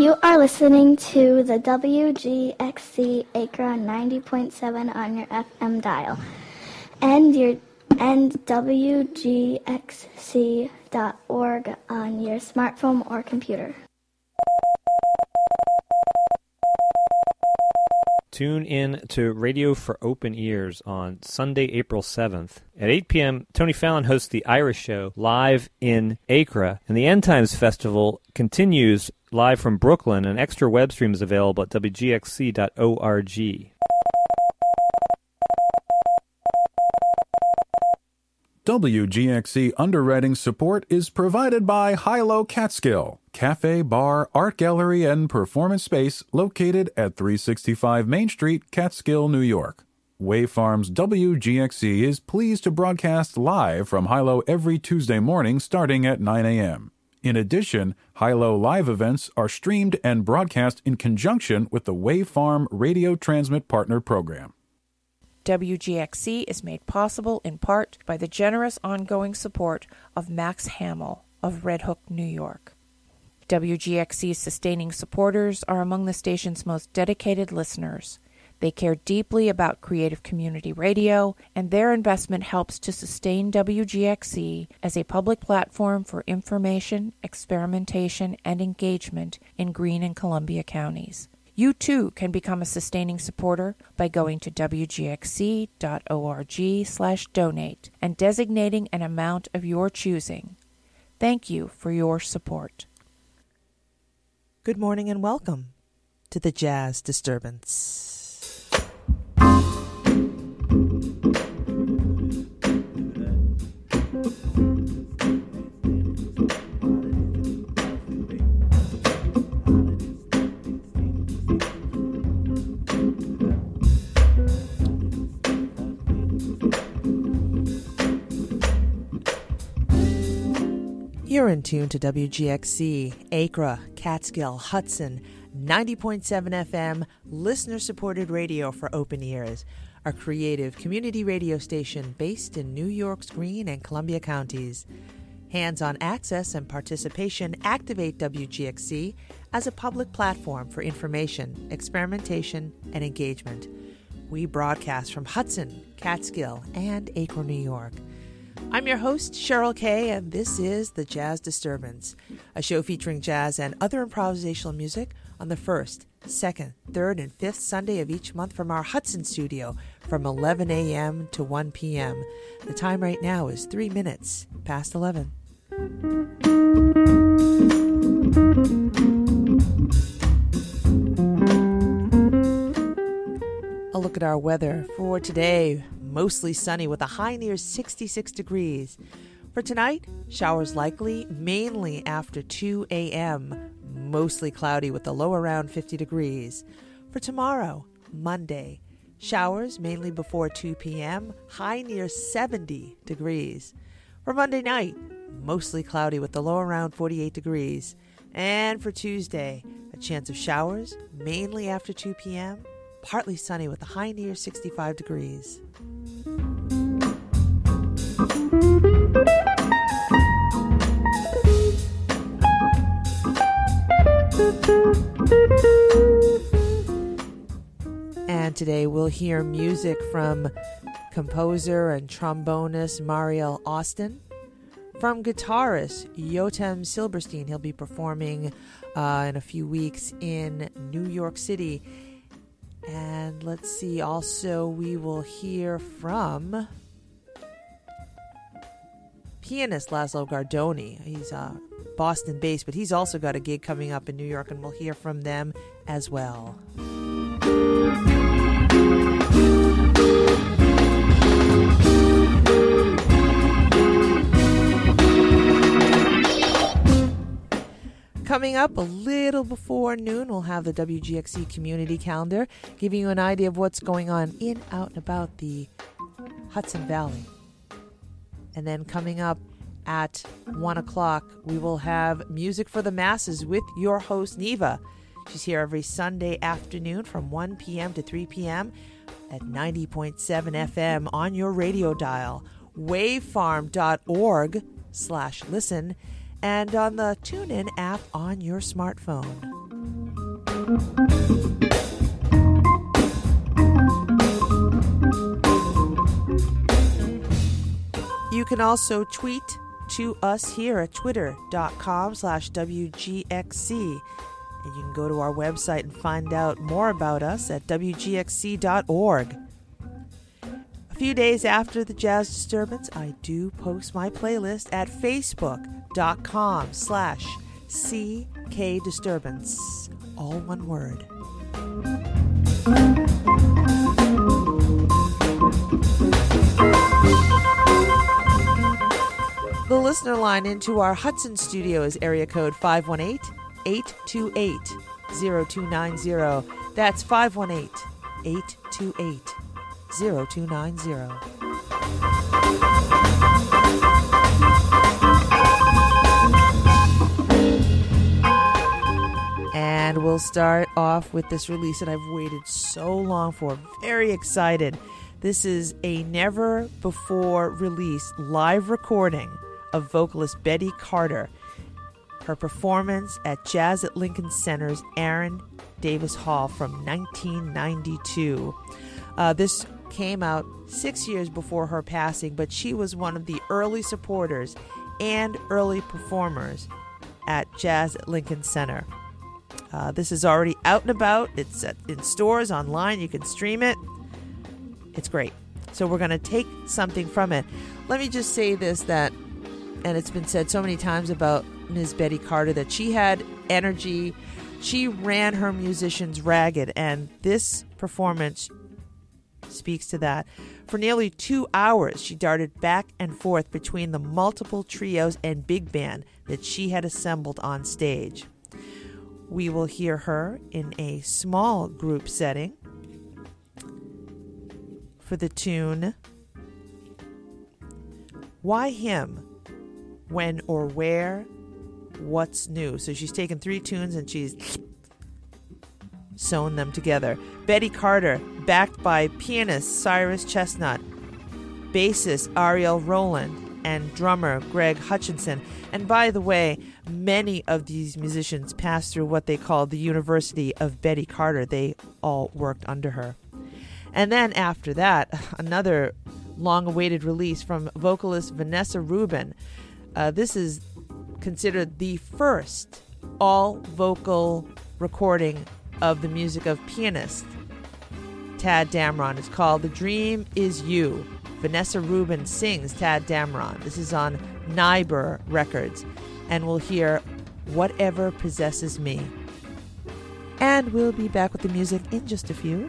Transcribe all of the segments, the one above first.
You are listening to the WGXC Acra 90.7 on your FM dial and WGXC.org on your smartphone or computer. Tune in to Radio for Open Ears on Sunday, April 7th. At 8 p.m., Tony Fallon hosts The Irish Show live in Acra, and the End Times Festival continues live from Brooklyn. An extra web stream is available at WGXC.org. WGXC underwriting support is provided by Hilo Catskill, cafe, bar, art gallery, and performance space located at 365 Main Street, Catskill, New York. Wave Farms WGXC is pleased to broadcast live from Hilo every Tuesday morning starting at 9 a.m. In addition, Hilo live events are streamed and broadcast in conjunction with the Wave Farm Radio Transmit Partner Program. WGXC is made possible in part by the generous ongoing support of Max Hamill of Red Hook, New York. WGXC's sustaining supporters are among the station's most dedicated listeners. They care deeply about creative community radio, and their investment helps to sustain WGXC as a public platform for information, experimentation, and engagement in Greene and Columbia counties. You too can become a sustaining supporter by going to wgxc.org/donate and designating an amount of your choosing. Thank you for your support. Good morning and welcome to the Jazz Disturbance. You're in tune to WGXC, Acra, Catskill, Hudson, 90.7 FM, listener-supported radio for open ears, a creative community radio station based in New York's Greene and Columbia counties. Hands-on access and participation activate WGXC as a public platform for information, experimentation, and engagement. We broadcast from Hudson, Catskill, and Acre, New York. I'm your host, Cheryl Kay, and this is The Jazz Disturbance, a show featuring jazz and other improvisational music on the first, second, third, and fifth Sunday of each month from our Hudson studio from 11 a.m. to 1 p.m. The time right now is 3 minutes past 11. A look at our weather for today. Mostly sunny with a high near 66 degrees. For tonight, showers likely, mainly after 2 a.m. Mostly cloudy with a low around 50 degrees. For tomorrow, Monday, showers mainly before 2 p.m., high near 70 degrees. For Monday night, mostly cloudy with a low around 48 degrees. And for Tuesday, a chance of showers, mainly after 2 p.m., partly sunny with a high near 65 degrees. And today we'll hear music from composer and trombonist Mariel Austin. From guitarist Yotam Silberstein, he'll be performing in a few weeks in New York City. And let's see, also we will hear from pianist Laszlo Gardoni. He's Boston-based, but he's also got a gig coming up in New York, and we'll hear from them as well. Coming up a little before noon, we'll have the WGXC community calendar, giving you an idea of what's going on in, out, and about the Hudson Valley. And then coming up at 1 o'clock, we will have Music for the Masses with your host, Neva. She's here every Sunday afternoon from 1 p.m. to 3 p.m. at 90.7 FM on your radio dial, wavefarm.org/listen, and on the TuneIn app on your smartphone. You can also tweet to us here at twitter.com/WGXC. And you can go to our website and find out more about us at WGXC.org. A few days after the Jazz Disturbance, I do post my playlist at Facebook.com/CK Disturbance. All one word. The listener line into our Hudson studio is area code 518-828-0290. That's 518-828-0290. And we'll start off with this release that I've waited so long for. Very excited. This is a never-before-released live recording of vocalist Betty Carter. Her performance at Jazz at Lincoln Center's Aaron Davis Hall from 1992. This came out 6 years before her passing, but she was one of the early supporters and early performers at Jazz at Lincoln Center. This is already out and about. It's in stores, online. You can stream it. It's great. So we're going to take something from it. Let me just say this, that, and it's been said so many times about Ms. Betty Carter, that she had energy. She ran her musicians ragged, and this performance speaks to that. For nearly 2 hours, she darted back and forth between the multiple trios and big band that she had assembled on stage. We will hear her in a small group setting for the tune Why Him? When or Where? What's New? So she's taken 3 tunes and she's sewn them together. Betty Carter, backed by pianist Cyrus Chestnut, bassist Ariel Rowland, and drummer Greg Hutchinson. And by the way, many of these musicians passed through what they called the University of Betty Carter. They all worked under her. And then after that, another long-awaited release from vocalist Vanessa Rubin. This is considered the first all-vocal recording of the music of pianist Tadd Dameron. It's called The Dream Is You. Vanessa Rubin sings Tadd Dameron. This is on Nyber Records. And we'll hear Whatever Possesses Me. And we'll be back with the music in just a few.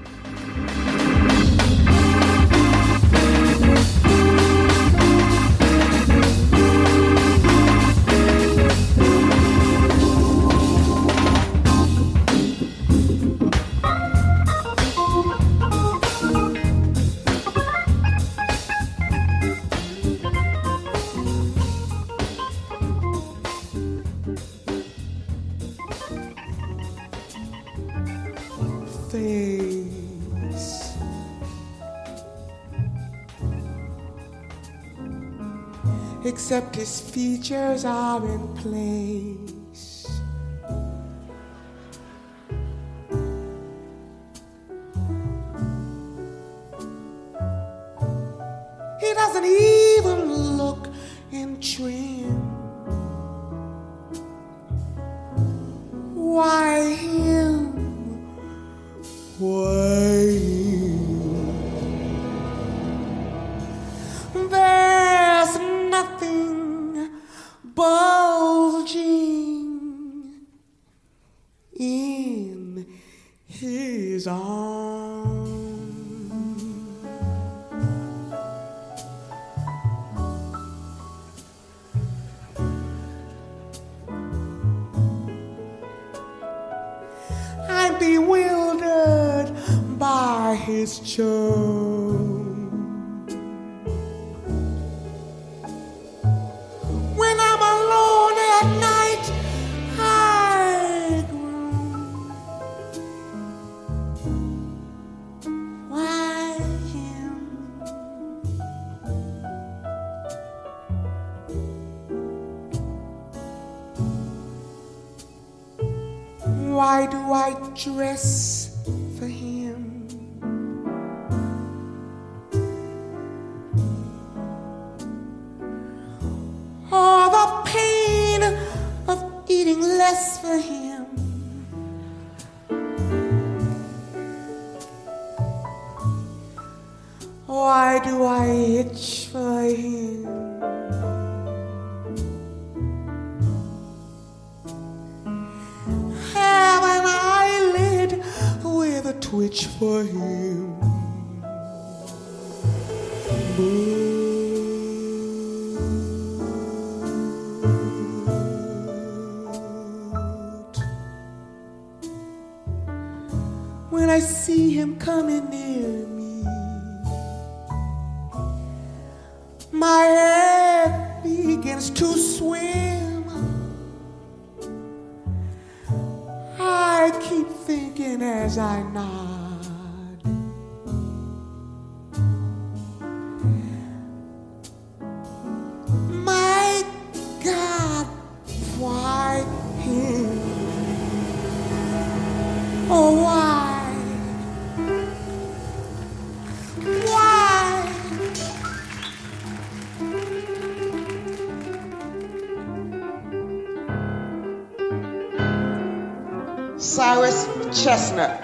Except his features are in place. He doesn't even look in trim. Why him? Why him? There's nothing bulging in his arms. I'm bewildered by his charm. When I'm alone at night, I groan. Why him? Why do I dress for him? All the pain of eating less for him. Why do I itch for him? Have an eyelid with a twitch for him. But when I see him coming near me, my head begins to swim. I keep thinking as I nod, my God, why him? Oh, why? Why? Cyrus Chestnut.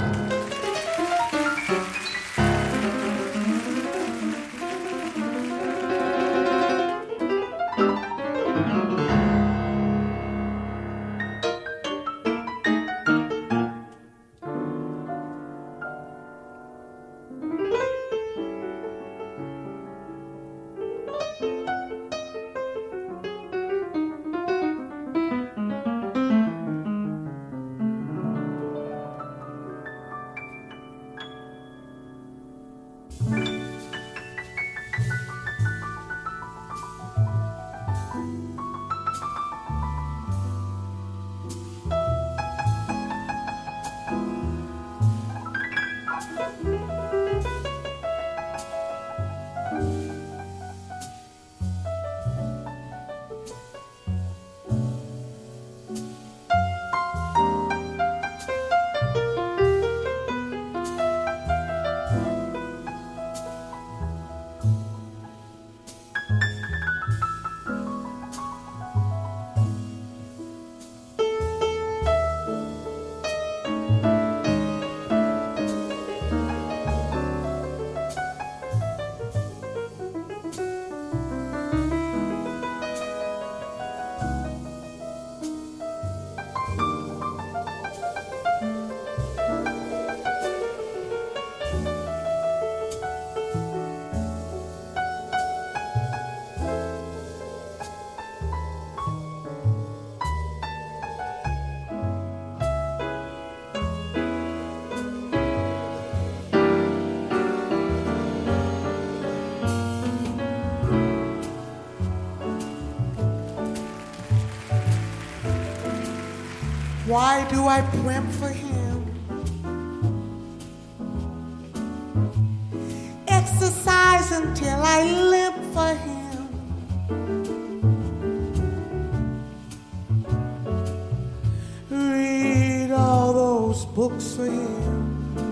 Why do I primp for him? Exercise until I limp for him. Read all those books for him.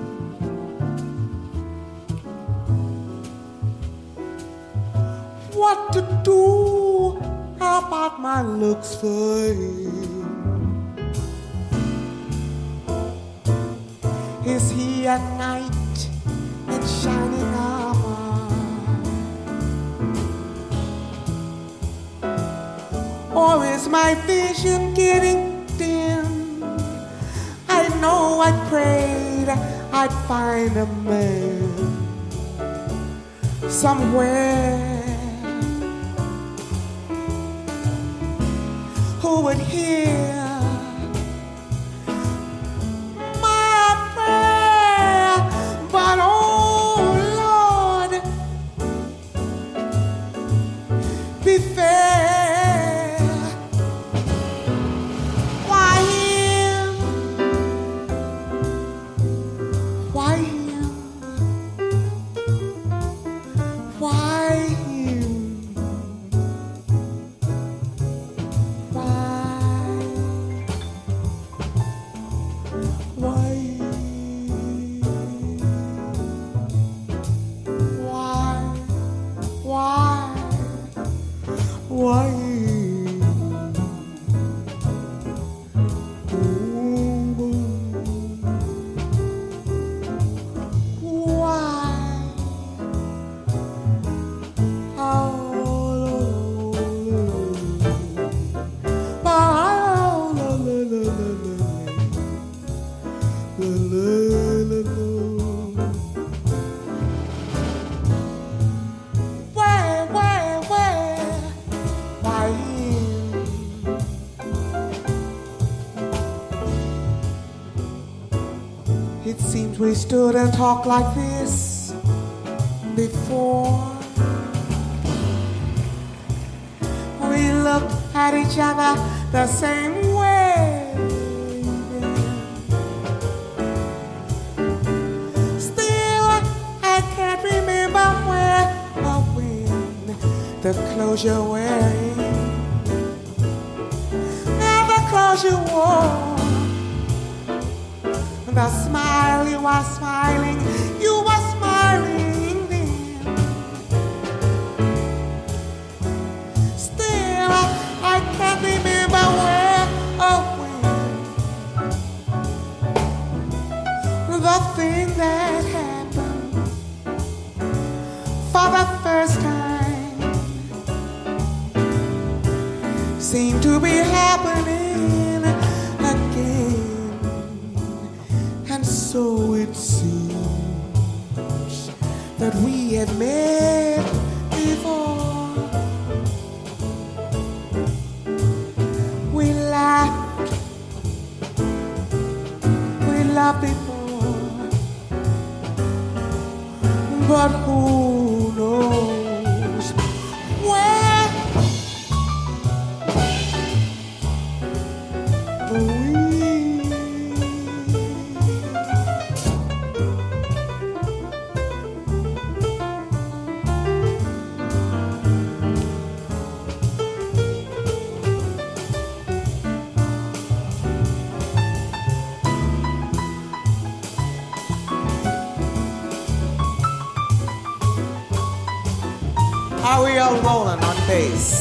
What to do about my looks for him? Is he a knight in shining armor? Or is my vision getting dim? I know I prayed I'd find a man somewhere who would hear Why? It seems we stood and talked like this before. We looked at each other the same way. Still, I can't remember where or when the clothes you're wearing and the clothes you wore. The smile you were smiling, you were smiling then. Still, I can't remember where or when the thing that happened for the first time seemed to be happening again. And so it seems that we have met before. We laughed, we loved before, but who knows where we Are we all rolling on bass?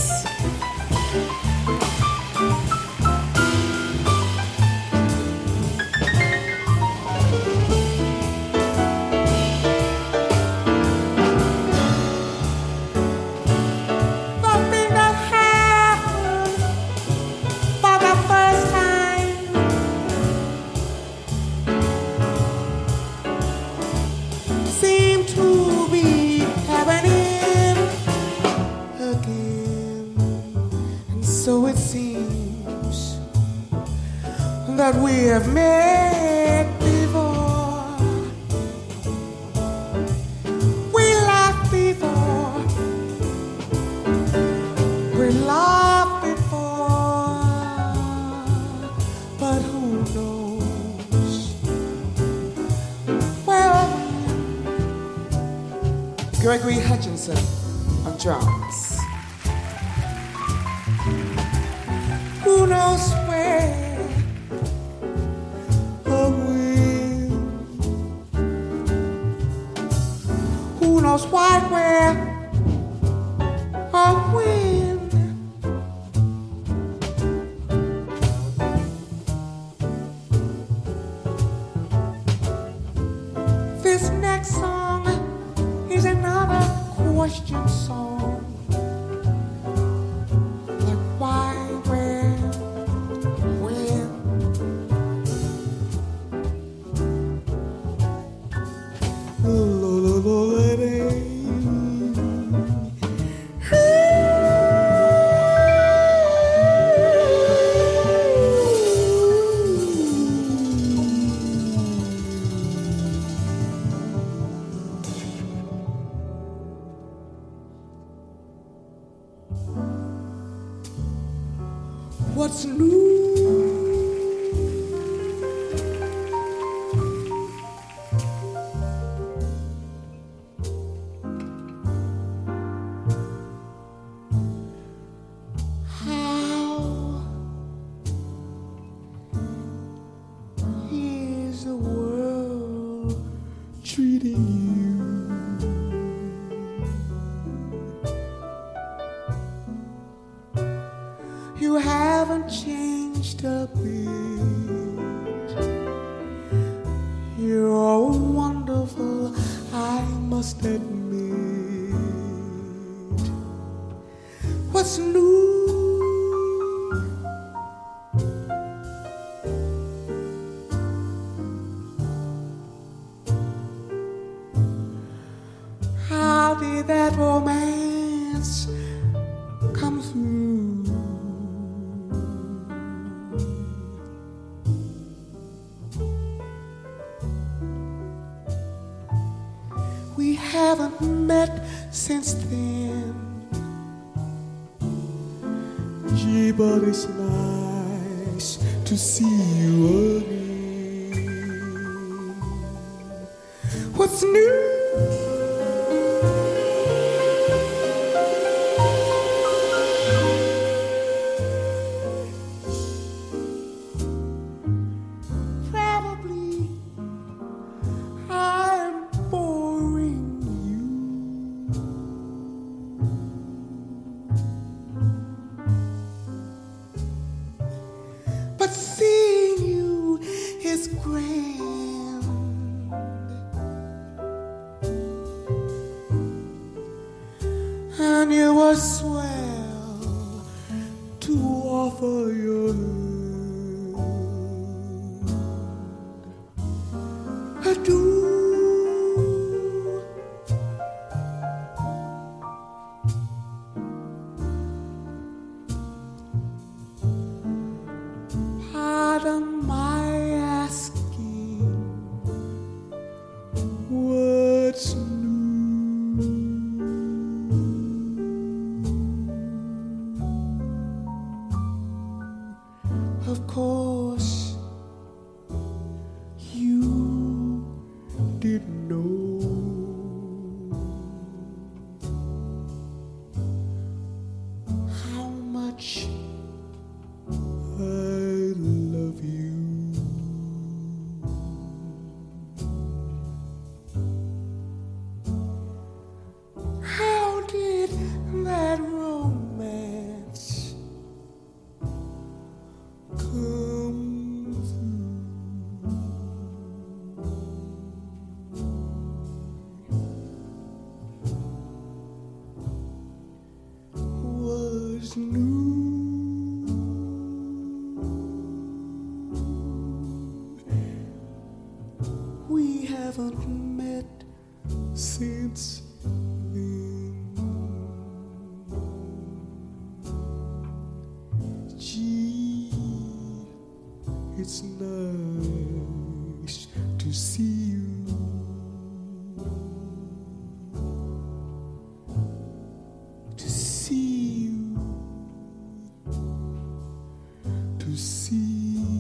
Something that happened for the first time seemed to be happening again. And so it seems that we have met before. We laughed before. We laughed before. But who knows? Well, Gregory Hutchinson on drums. Who knows where or when? Who knows why, where or when? This next song is another question song. Like why, where, when? What's new? How is the world treating you? You haven't changed a bit. You're wonderful, I must admit. What's new? romance come through. We haven't met since then. Gee, but it's nice to see you again. What's new? And it was swell to offer your hand. Adieu. Pardon my asking what's new. Of course, you didn't know how much I love you. How did that romance come through? Was new. We haven't met since then. Gee, it's nice to see you. To see you. To see you.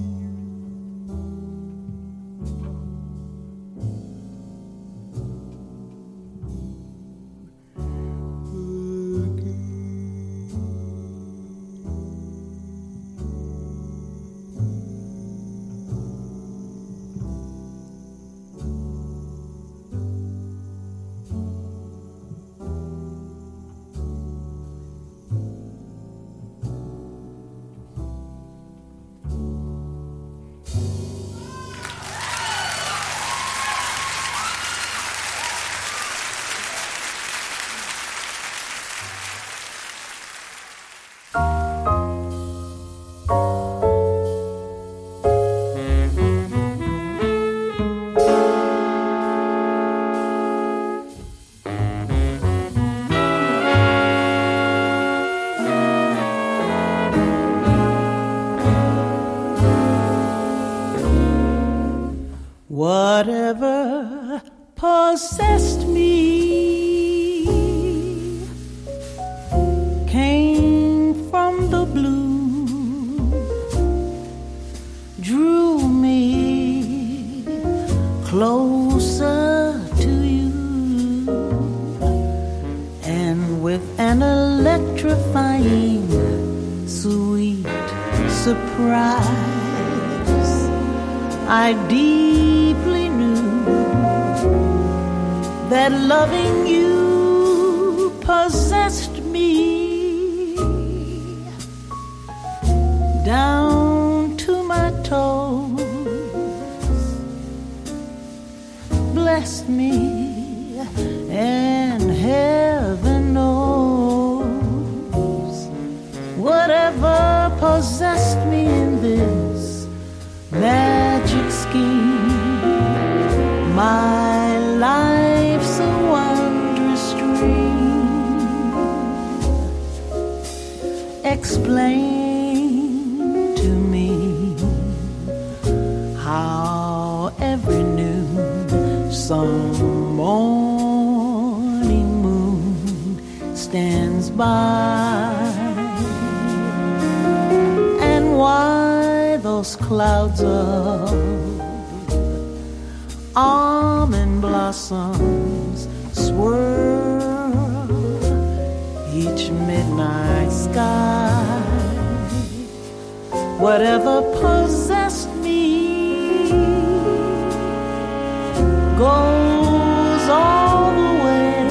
Whatever possessed me came from the blue, drew me closer to you, and with an electrifying, sweet surprise, I deeply knew that loving you possessed me down to my toes, blessed me, and heaven knows whatever possessed me in this magic scheme, my life's a wondrous dream. explain to me how every noon some morning moon stands by, and why those clouds of almond blossoms swirl each midnight sky. Whatever possessed me goes all the way.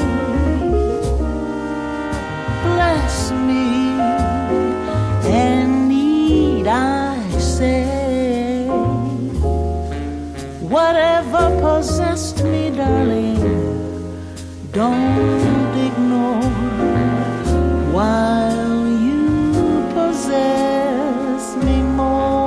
Bless me, and need I say, whatever possessed me, darling, don't ignore while you possess me more.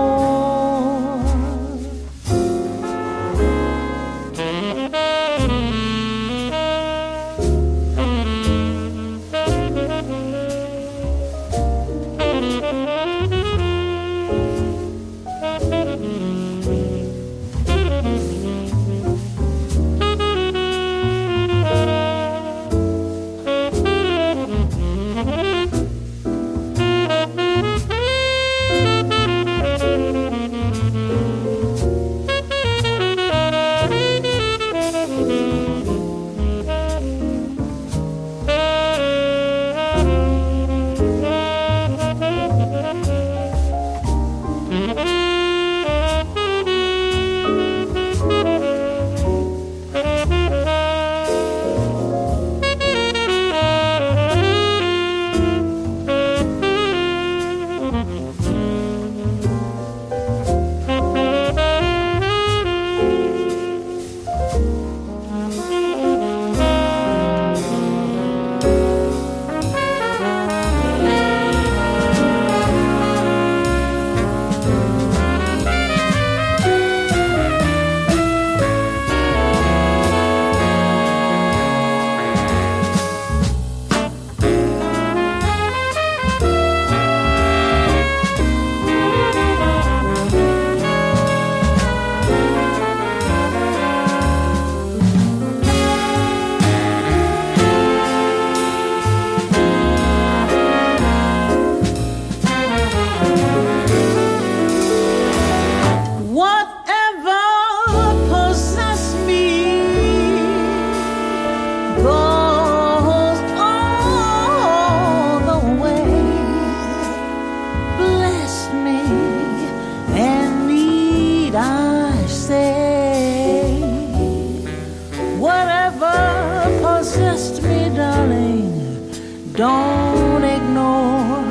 Don't ignore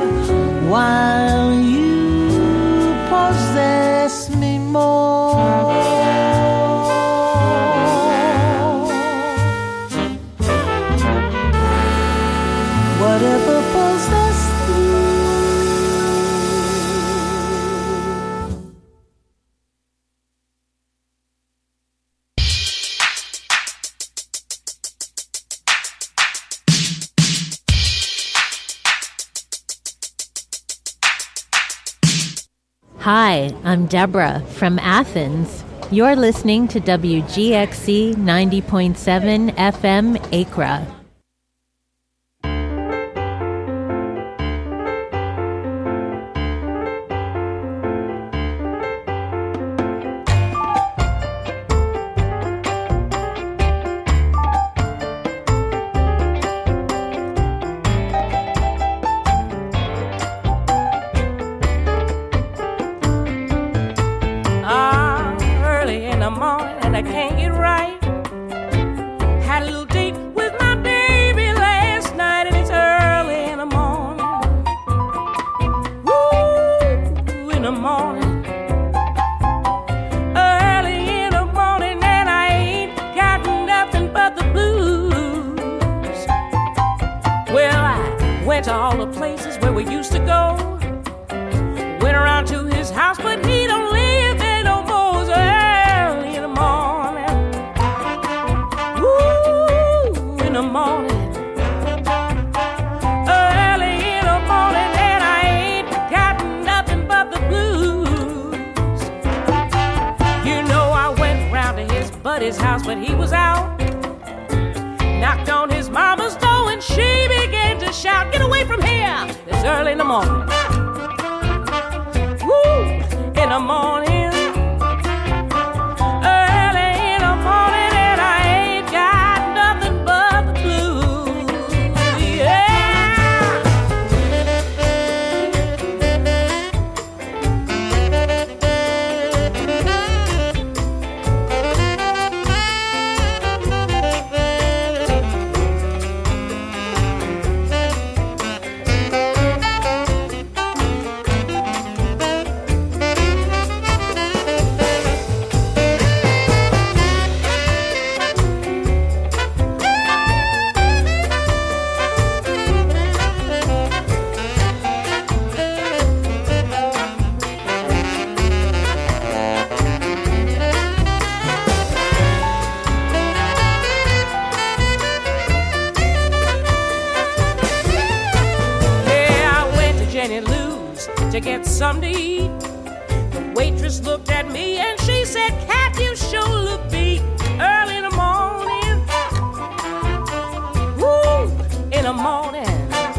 while you possess me more. Whatever possessed you. Hi, I'm Deborah from Athens. You're listening to WGXC 90.7 FM Acra. Early in the morning and I can't get right. Had a little date with my baby. flood his house, but he was out. Knocked on his mama's door and she began to shout, "Get away from here!" It's early in the morning. Woo! In the morning. Early in the morning and I ain't got nothing but the blues. Yeah! To get something to eat. The waitress looked at me and she said, "Cat, you sure look beat." Early in the morning. Woo! In the morning.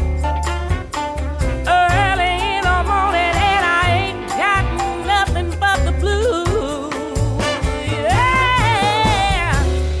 Early in the morning and I ain't got nothing but the blues. Yeah!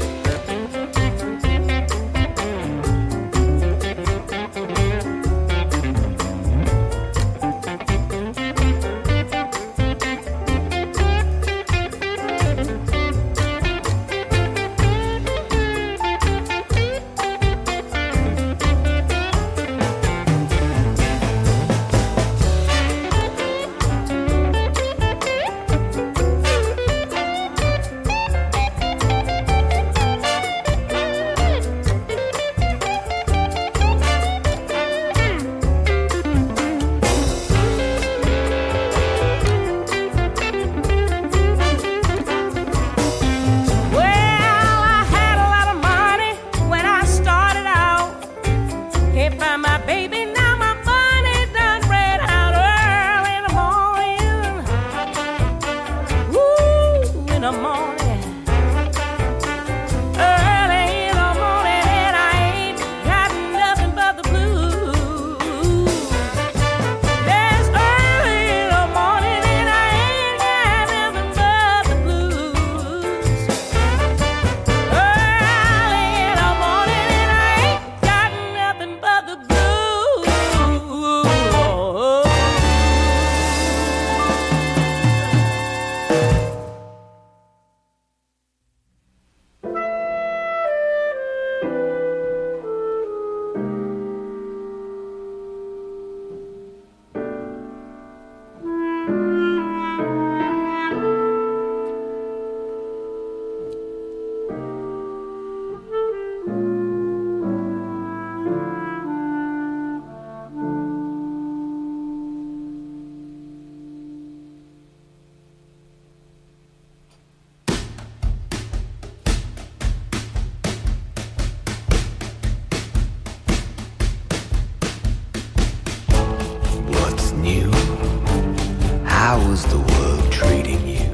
How's the world treating you?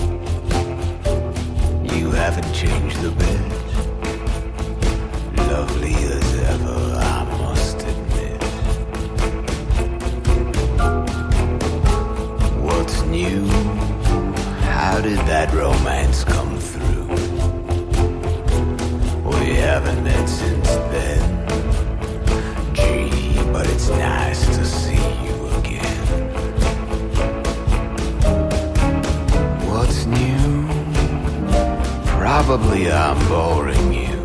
You haven't changed a bit. Lovely as ever, I must admit. What's new? How did that romance come through? We haven't met since then. Gee, but it's nice to see you again. What's new? Probably I'm boring you,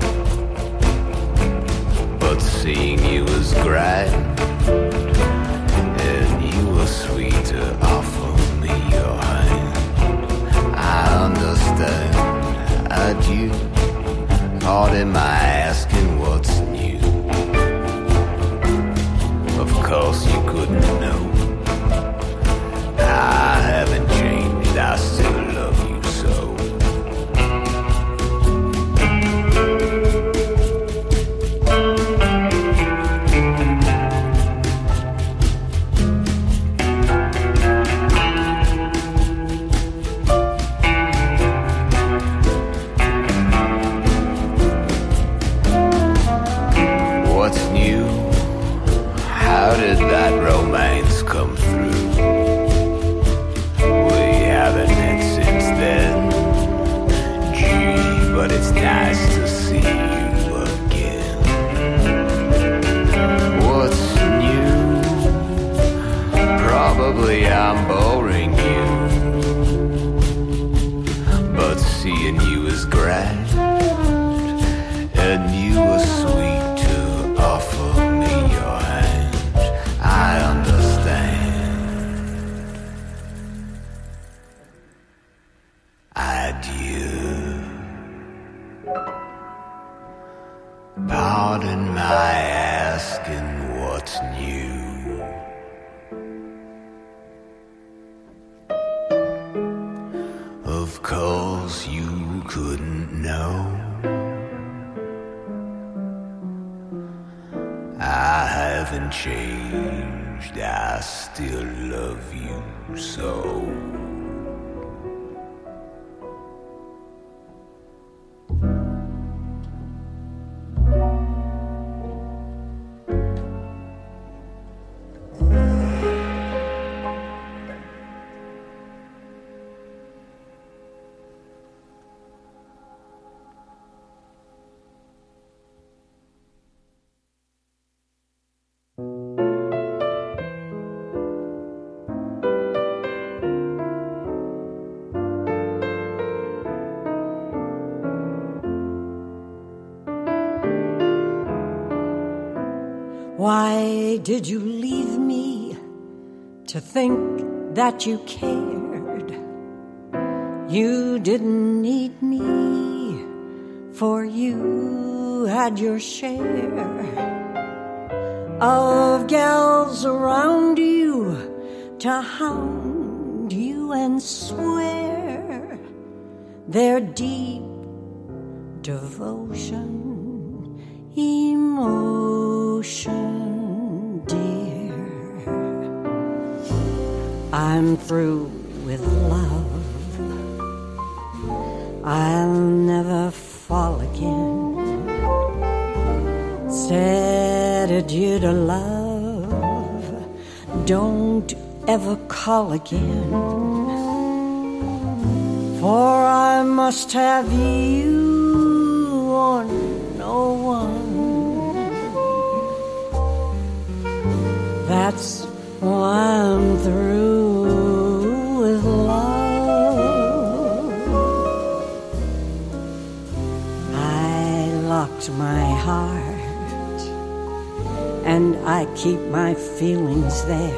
but seeing you was grand, and you were sweet to offer me your hand. I understand, I do. Pardon my asking what's new. Of course you couldn't know. I haven't changed, I still love you so. seeing you is grand, and you were sweet to offer me your hand. I understand. Adieu. Pardon my asking what's new. Of course you couldn't know. I haven't changed, I still love you so. Why did you leave me to think that you cared? You didn't need me, for you had your share of gals around you to hound you and swear their deep devotion, emotion, dear. I'm through with love. I'll never fall again. Said adieu to love. Don't ever call again. For I must have you or no one. That's why I'm through with love. I locked my heart and I keep my feelings there.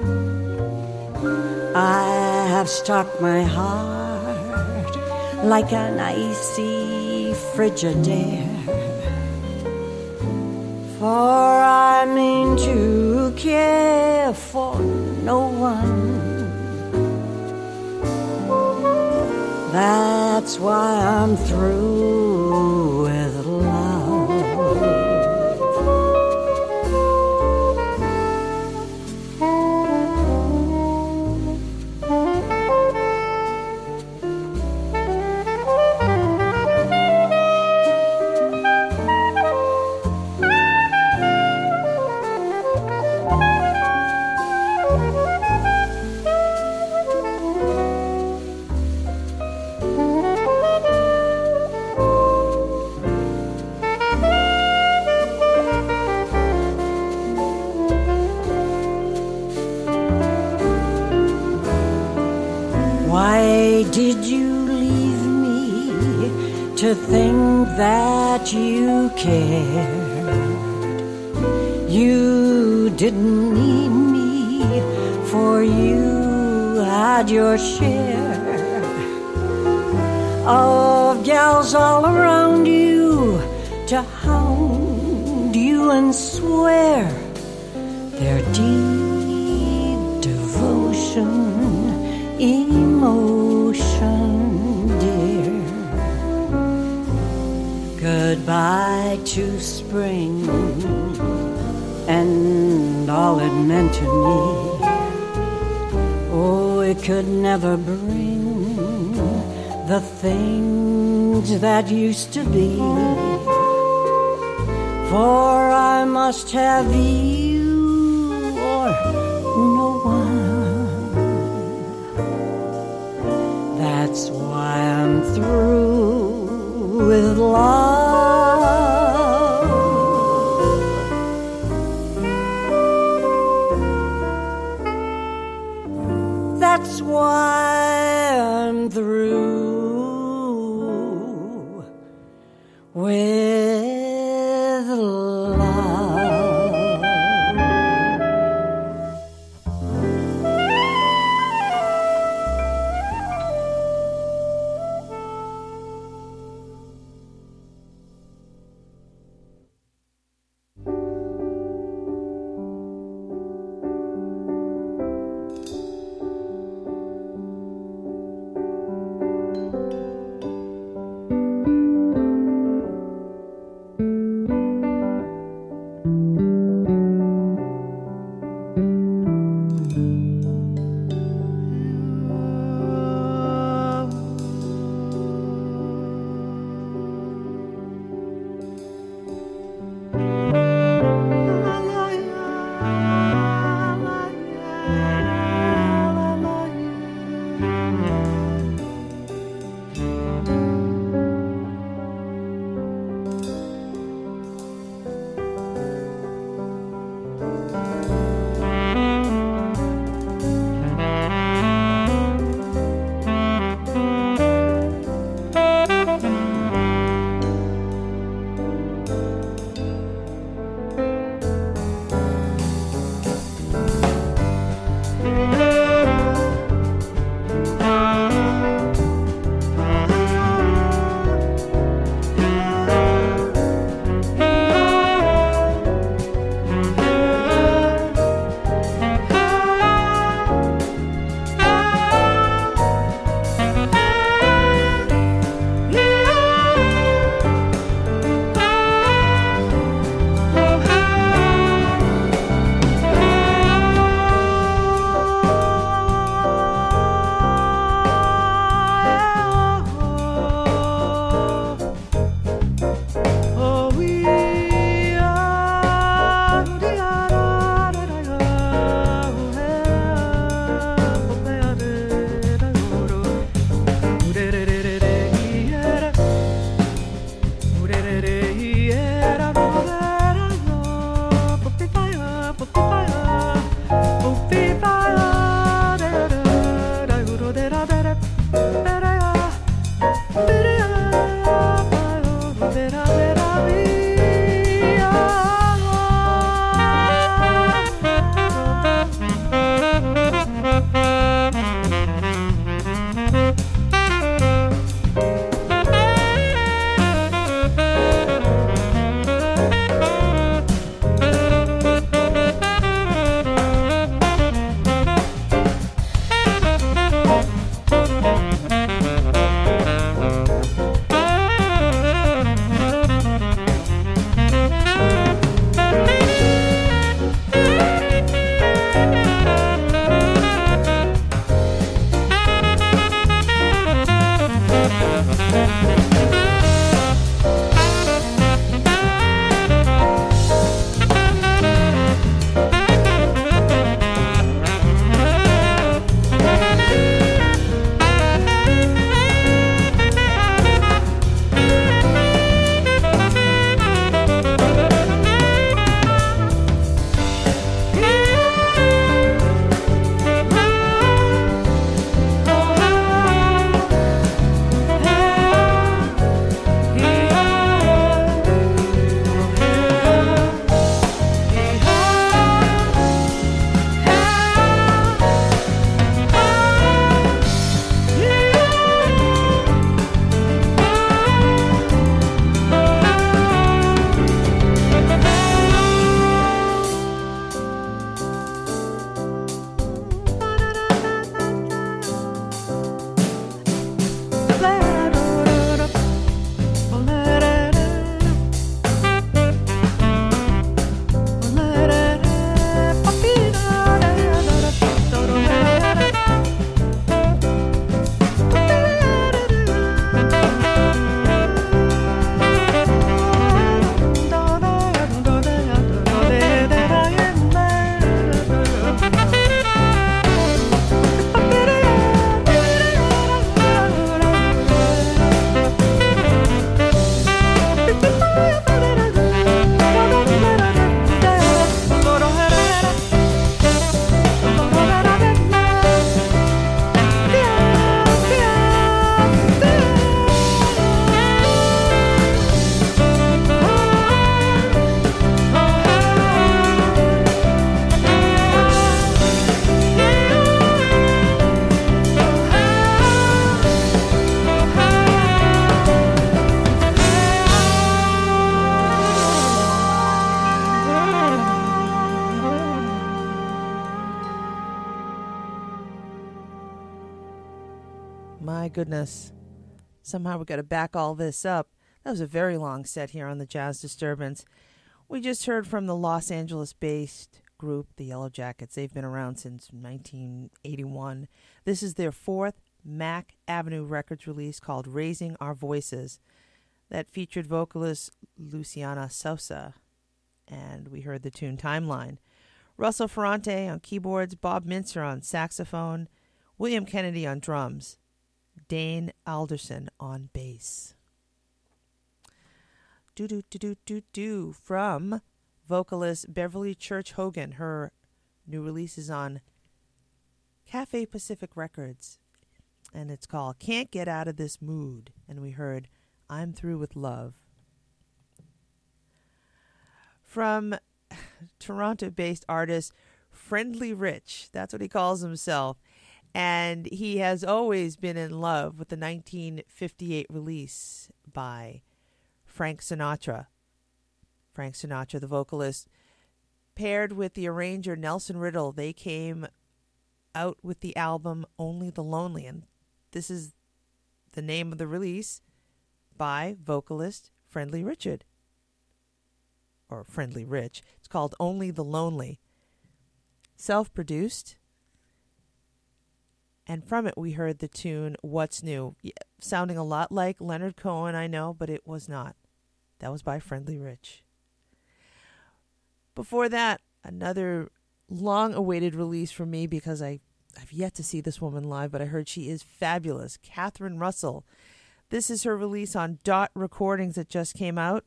I have stocked my heart like an icy Frigidaire. For I mean to care for no one. That's why I'm through with love. Why did you leave me to think that you cared? You didn't need me, for you had your share of gals all around you to hound you and swear their deep devotion, emotion, dear. Goodbye to spring and all it meant to me. Oh, it could never bring the things that used to be. For I must have you or no one. That's why I'm through with love. That's why I'm through My goodness. Somehow we got to back all this up. That was a very long set here on the Jazz Disturbance. We just heard from the Los Angeles-based group, the Yellow Jackets. They've been around since 1981. This is their fourth Mack Avenue Records release called Raising Our Voices. That featured vocalist Luciana Sosa. And we heard the tune Timeline. Russell Ferrante on keyboards, Bob Mintzer on saxophone, William Kennedy on drums, Dane Alderson on bass. Do from vocalist Beverly Church Hogan. Her new release is on Cafe Pacific Records, and it's called Can't Get Out of This Mood. And we heard I'm Through with Love. From Toronto-based artist Friendly Rich, that's what he calls himself, and he has always been in love with the 1958 release by Frank Sinatra. Frank Sinatra, the vocalist, paired with the arranger Nelson Riddle, they came out with the album Only the Lonely, and this is the name of the release by vocalist Friendly Richard, or Friendly Rich. It's called Only the Lonely. Self-produced. And from it we heard the tune What's New, sounding a lot like Leonard Cohen, I know, but it was not. That was by Friendly Rich. Before that, another long-awaited release from me because I've yet to see this woman live, but I heard she is fabulous. Catherine Russell. This is her release on Dot Recordings that just came out.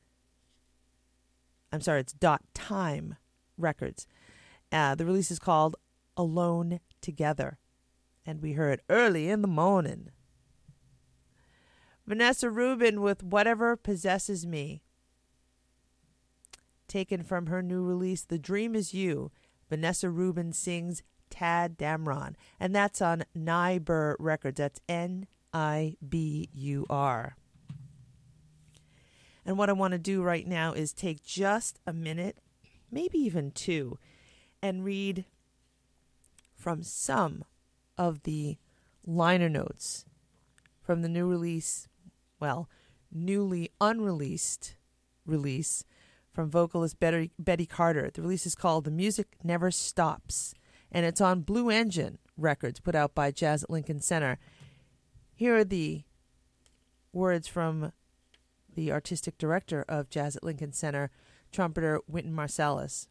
I'm sorry, it's Dot Time Records. The release is called Alone Together. And we heard Early in the Morning. Vanessa Rubin with Whatever Possesses Me. Taken from her new release, The Dream Is You, Vanessa Rubin sings Tad Damron. And that's on Nibur Records. That's N-I-B-U-R. And what I want to do right now is take just a minute, maybe even two, and read from some of the liner notes from the new release, well, newly unreleased release from vocalist Betty Carter. The release is called The Music Never Stops, and it's on Blue Engine Records, put out by Jazz at Lincoln Center. Here are the words from the artistic director of Jazz at Lincoln Center, trumpeter Wynton Marsalis.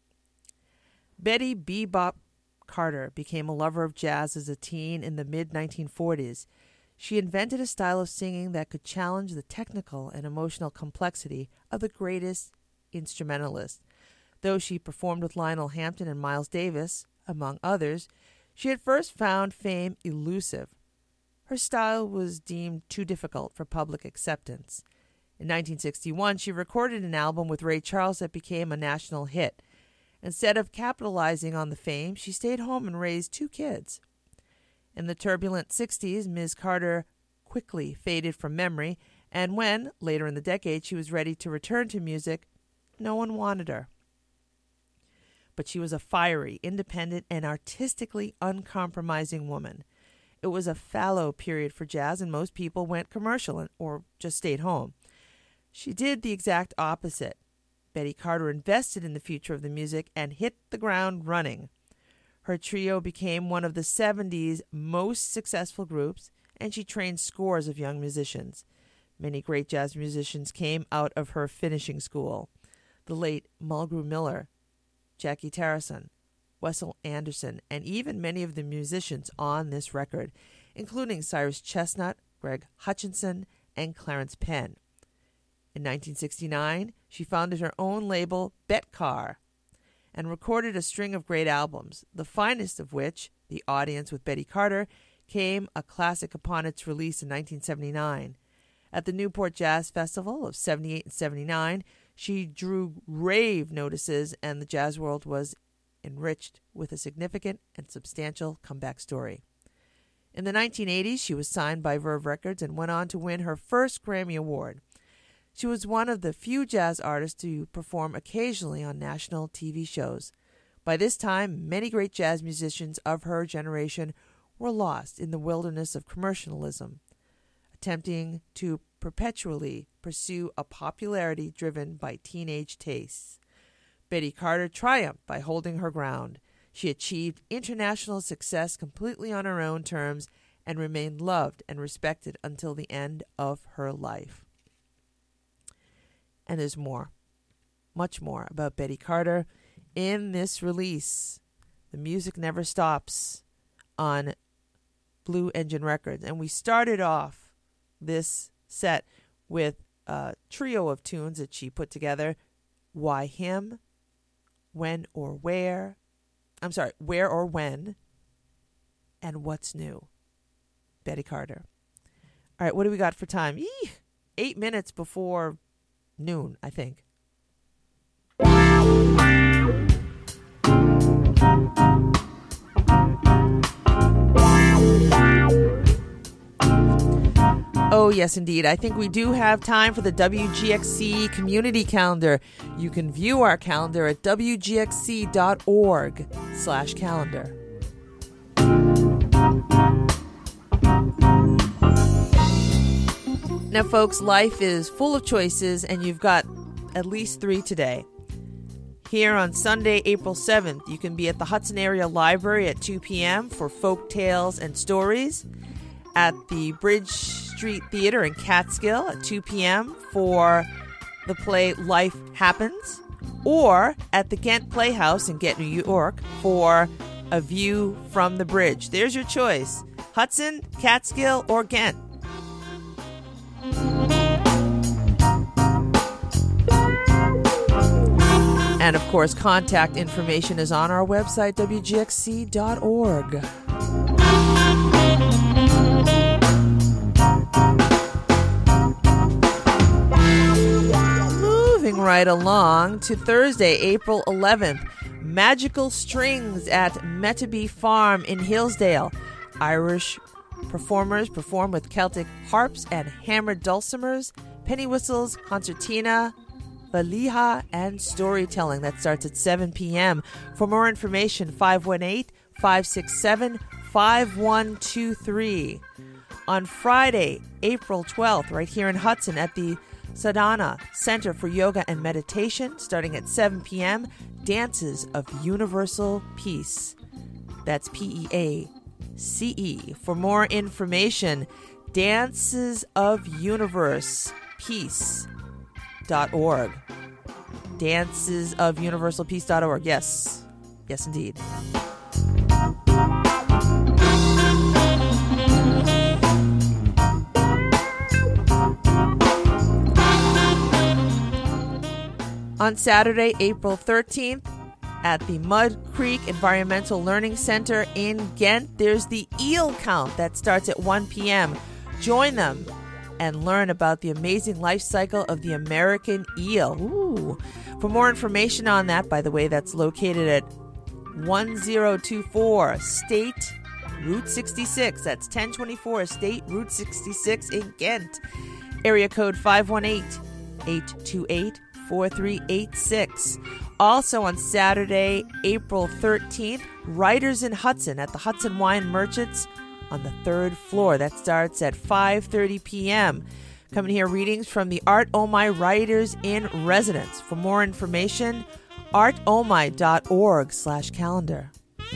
Betty Bebop Carter became a lover of jazz as a teen in the mid-1940s. She invented a style of singing that could challenge the technical and emotional complexity of the greatest instrumentalists. Though she performed with Lionel Hampton and Miles Davis, among others, she at first found fame elusive. Her style was deemed too difficult for public acceptance. In 1961, she recorded an album with Ray Charles that became a national hit. Instead of capitalizing on the fame, she stayed home and raised 2 kids. In the turbulent 60s, Ms. Carter quickly faded from memory, and when, later in the decade, she was ready to return to music, no one wanted her. But she was a fiery, independent, and artistically uncompromising woman. It was a fallow period for jazz, and most people went commercial or just stayed home. She did the exact opposite. Betty Carter invested in the future of the music and hit the ground running. Her trio became one of the 70s most successful groups, and she trained scores of young musicians. Many great jazz musicians came out of her finishing school. The late Mulgrew Miller, Jackie Tarrison, Wessel Anderson, and even many of the musicians on this record, including Cyrus Chestnut, Greg Hutchinson, and Clarence Penn. In 1969, she founded her own label, Betcar, and recorded a string of great albums, the finest of which, The Audience with Betty Carter, came a classic upon its release in 1979. At the Newport Jazz Festival of 78 and 79, she drew rave notices, and the jazz world was enriched with a significant and substantial comeback story. In the 1980s, she was signed by Verve Records and went on to win her first Grammy Award. She was one of the few jazz artists to perform occasionally on national TV shows. By this time, many great jazz musicians of her generation were lost in the wilderness of commercialism, attempting to perpetually pursue a popularity driven by teenage tastes. Betty Carter triumphed by holding her ground. She achieved international success completely on her own terms and remained loved and respected until the end of her life. And there's more, much more about Betty Carter in this release. The Music Never Stops on Blue Engine Records. And we started off this set with a trio of tunes that she put together. Why Him? When or Where? Where or When? And What's New? Betty Carter. All right, what do we got for time? 8 minutes before noon, I think. Oh, yes, indeed. I think we do have time for the WGXC community calendar. You can view our calendar at wgxc.org/calendar. Now, folks, life is full of choices, and you've got at least 3 today. Here on Sunday, April 7th, you can be at the Hudson Area Library at 2 p.m. for folk tales and stories, at the Bridge Street Theater in Catskill at 2 p.m. for the play Life Happens, or at the Ghent Playhouse in Ghent, New York for A View from the Bridge. There's your choice: Hudson, Catskill, or Ghent. And, of course, contact information is on our website, wgxc.org. Moving right along to Thursday, April 11th, Magical Strings at Metabee Farm in Hillsdale. Irish performers perform with Celtic harps and hammered dulcimers, penny whistles, concertina, valiha, and storytelling. That starts at 7 p.m. For more information, 518-567-5123. On Friday, April 12th, right here in Hudson at the Sadhana Center for Yoga and Meditation, starting at 7 p.m., Dances of Universal Peace. That's PEACE. For more information, dancesofuniversepeace.org. Dancesofuniversalpeace.org. Yes. Yes, indeed. On Saturday, April 13th, at the Mud Creek Environmental Learning Center in Ghent, there's the eel count that starts at 1 p.m. Join them and learn about the amazing life cycle of the American eel. Ooh. For more information on that, by the way, that's located at 1024 State Route 66. That's 1024 State Route 66 in Ghent. Area code 518-828-4386. Also on Saturday, April 13th, Writers in Hudson at the Hudson Wine Merchants on the 3rd floor. That starts at 5:30 p.m. Come and hear readings from the Art Omai Writers in Residence. For more information, artomai.org/calendar.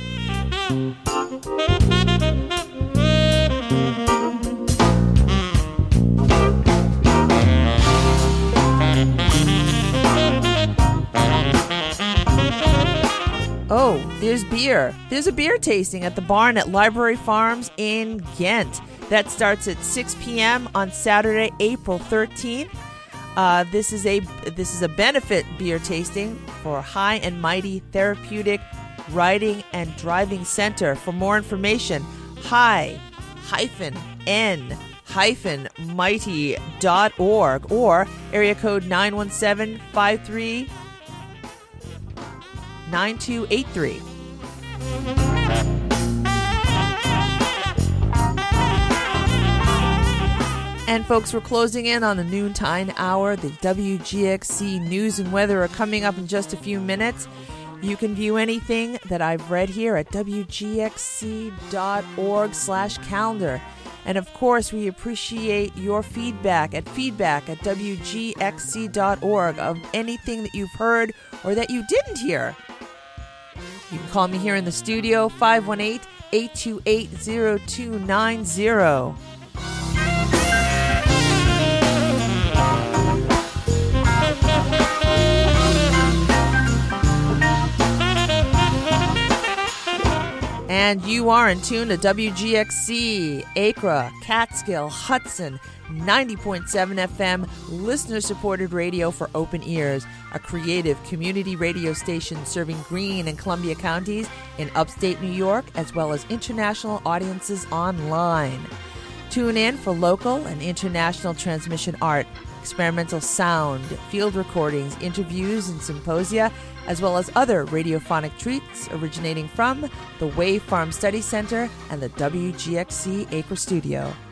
Oh, there's beer. There's a beer tasting at the barn at Library Farms in Ghent. That starts at 6 p.m. on Saturday, April 13th. This is a benefit beer tasting for High and Mighty Therapeutic Riding and Driving Center. For more information, high-n-mighty.org or area code 917-53-9283. And folks, we're closing in on the noontime hour. The WGXC news and weather are coming up in just a few minutes. You can view anything that I've read here at wgxc.org/calendar. And of course, we appreciate your feedback at wgxc.org of anything that you've heard or that you didn't hear. You can call me here in the studio, 518-828-0290. And you are in tune to WGXC, Acra, Catskill, Hudson, 90.7 FM, listener-supported radio for open ears, a creative community radio station serving Greene and Columbia counties in upstate New York, as well as international audiences online. Tune in for local and international transmission art, experimental sound, field recordings, interviews, and symposia, as well as other radiophonic treats originating from the Wave Farm Study Center and the WGXC Acre Studio.